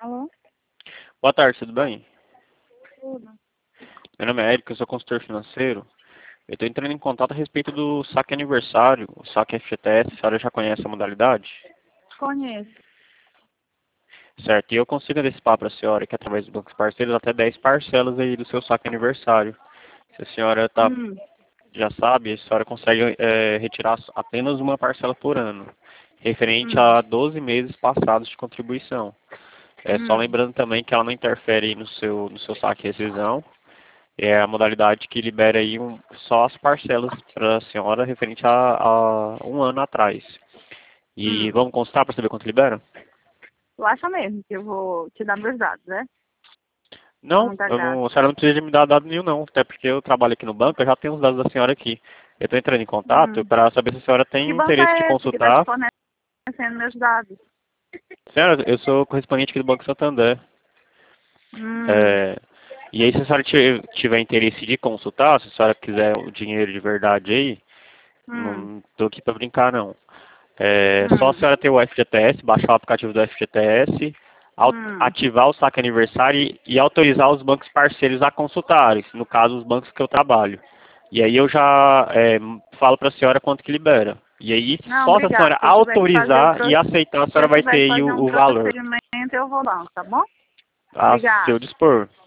Alô? Boa tarde, tudo bem? Tudo. Meu nome é Érico, eu sou consultor financeiro. Eu estou entrando em contato a respeito do saque aniversário, o saque FGTS. A senhora já conhece a modalidade? Conheço. Certo, e eu consigo antecipar para a senhora que através dos bancos parceiros até 10 parcelas aí do seu saque aniversário. Se a senhora Hum. já sabe, a senhora consegue retirar apenas uma parcela por ano, referente Hum. a 12 meses passados de contribuição. Só Hum. lembrando também que ela não interfere aí no seu saque e rescisão. É a modalidade que libera aí só as parcelas para a senhora referente a um ano atrás. E Hum. vamos consultar para saber quanto libera? Tu acha mesmo que eu vou te dar meus dados, né? Não é Não, muita graça. a senhora não precisa de me dar dado nenhum não, até porque eu trabalho aqui no banco, eu já tenho os dados da senhora aqui. Eu estou entrando em contato Hum. para saber se a senhora tem Que banco interesse de é esse que tá te consultar. fornecendo meus dados? Senhora, eu sou correspondente aqui do Banco Santander. Hum. É, e aí, se a senhora tiver interesse de consultar, se a senhora quiser o dinheiro de verdade aí, Hum. não estou aqui para brincar não. É só a Hum. senhora ter o FGTS, baixar o aplicativo do FGTS, Hum. ativar o saque aniversário e autorizar os bancos parceiros a consultarem, no caso os bancos que eu trabalho. E aí eu já falo para a senhora quanto que libera. E aí, Não, só se a obrigado. senhora autorizar e aceitar, a Se senhora eu vai tiver ter que aí fazer um o valor procedimento, eu vou lá, tá bom? a Obrigado. seu dispor.